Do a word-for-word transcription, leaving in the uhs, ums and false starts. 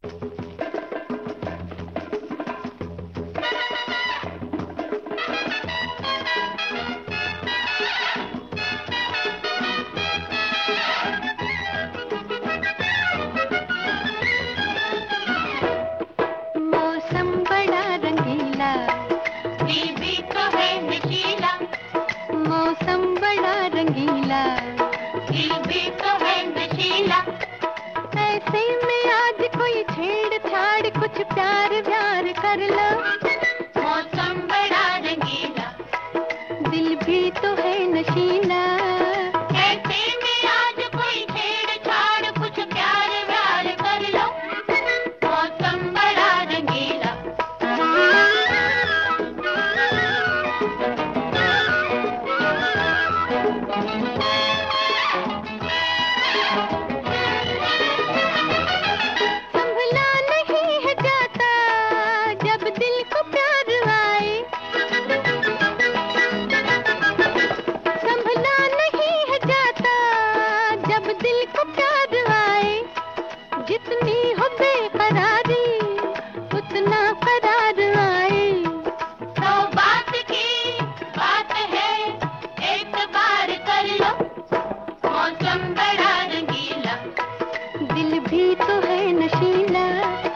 मौसम बड़ा रंगीला, दिल भी तो है नशीला। मौसम बड़ा रंगीला, दिल भी तो है नशीला। ऐसे में आज कोई छेड़छाड़ कुछ प्यार व्यार कर लो। मौसम बड़ा रंगीला, दिल भी तो है नशीला। ऐसे में आज कोई छेड़छाड़ कुछ प्यार व्यार कर लो। मौसम बड़ा रंगीला। संभला नहीं है जाता जब दिल को प्यार आए। संभला नहीं है जाता जब दिल को प्यार आए। जितनी हो बेकरारी उतना करार आए। तो बात की बात है, एक बार कर लो। मौसम बड़ा रंगीला, दिल भी तो है नशीला।